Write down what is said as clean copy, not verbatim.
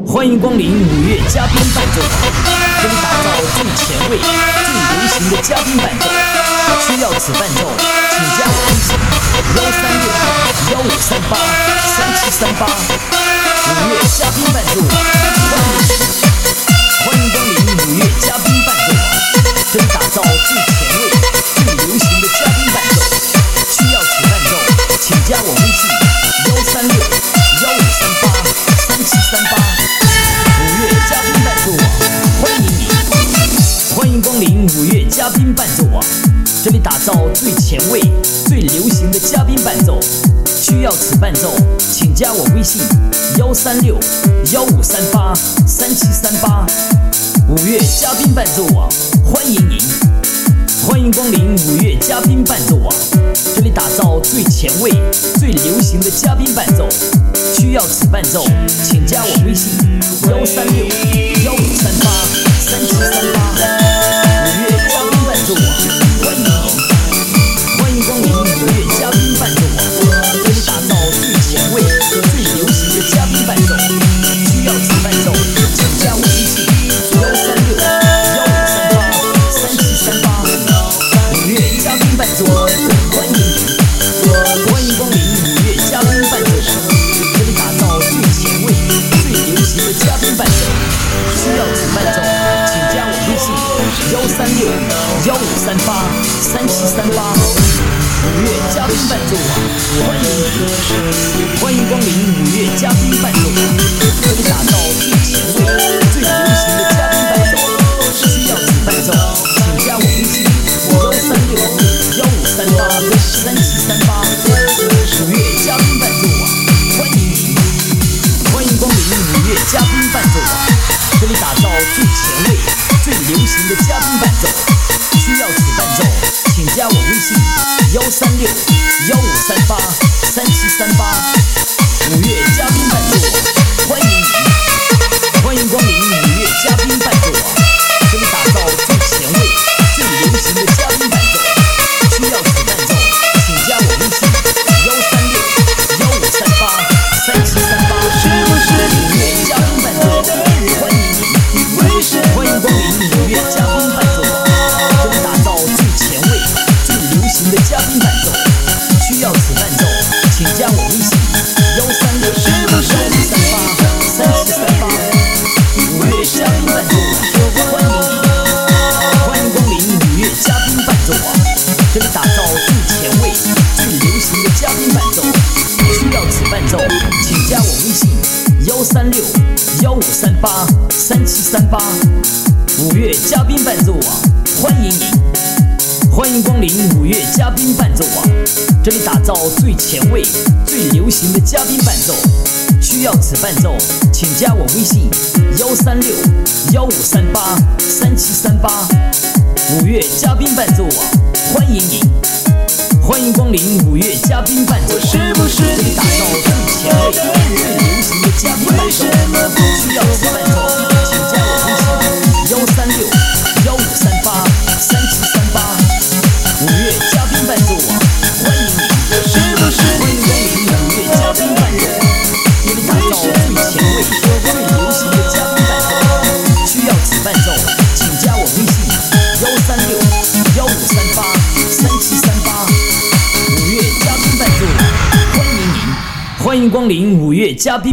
欢迎光临五月嘉宾伴奏坊，给你打造最前卫、最流行的嘉宾伴奏。需要此伴奏，请加我微信136-1538-3738。五月嘉宾伴奏坊，欢迎光临五月嘉宾伴奏坊，给你打造最前卫、最流行的嘉宾伴奏。需要此伴奏，请加我微信136-1538-3738。嘉宾伴奏网，欢迎你！欢迎光临五月嘉宾伴奏网，这里打造最前卫、最流行的嘉宾伴奏。需要此伴奏，请加我微信136-1538-3738。五月嘉宾伴奏网，欢迎您！欢迎光临五月嘉宾伴奏网，这里打造最前卫、最流行的嘉宾伴奏。需要此伴奏，请加我微信136-1538-3738。五月嘉宾伴奏网，欢迎您！欢迎光临五月嘉宾伴奏网，这里打造最前卫、最流行的嘉宾伴奏。需要此伴奏，请加我微信136-1538-3738。五月嘉宾伴奏网，欢迎您！欢迎光临五月嘉宾伴奏网，这里打造最前卫、最流行的嘉宾伴奏。需要此伴奏，请加我微信136-1538-3738。五月嘉宾伴奏网，欢迎您！欢迎光临五月嘉宾伴奏网，这里打造最前卫、最流行的嘉宾伴奏。需要此伴奏，请加我微信136-1538-3738。五月嘉宾伴奏网，欢迎您！欢迎光临五月嘉宾伴奏网，这里打造最前卫、最流行的嘉宾伴奏。需要此伴奏，请加我微信136-1538-3738。五月嘉宾伴奏网，欢迎您！欢迎光临五月嘉宾伴奏网，这里打造最前卫、最流行的嘉宾伴奏。需要此伴奏，请加我微信136-1538-3738。五月嘉宾伴奏网，欢迎您！欢迎光临五月嘉宾伴奏网，这里打造最前卫、最流行的嘉宾伴奏。需要此伴奏，请加我微信136-1538-3738。五月嘉宾伴奏网，欢迎您！欢迎光临五月嘉宾伴奏网，这里打造最前卫、最流行的嘉宾伴奏。需要此伴奏，请加我微信136-1538-3738。五月嘉宾伴奏网，欢迎您！欢迎光临五月嘉宾伴奏网，这里打造最前卫、最流行的嘉宾伴奏。需要此伴奏，请加我微信136-1538-3738。五月嘉宾伴奏网，欢迎您！欢迎光临五月嘉宾伴奏网，这里打造最前卫、最流行的嘉宾伴奏。需要此伴奏，请加我微信136-1538-3738。五月嘉宾伴奏网，欢迎您！欢迎光临五月嘉宾伴奏网，这里打造最前卫、最流行的嘉宾伴奏。需要此伴奏，请加我微信136-1538-3738。五月嘉宾伴奏网，欢迎您！欢迎光临五月嘉宾。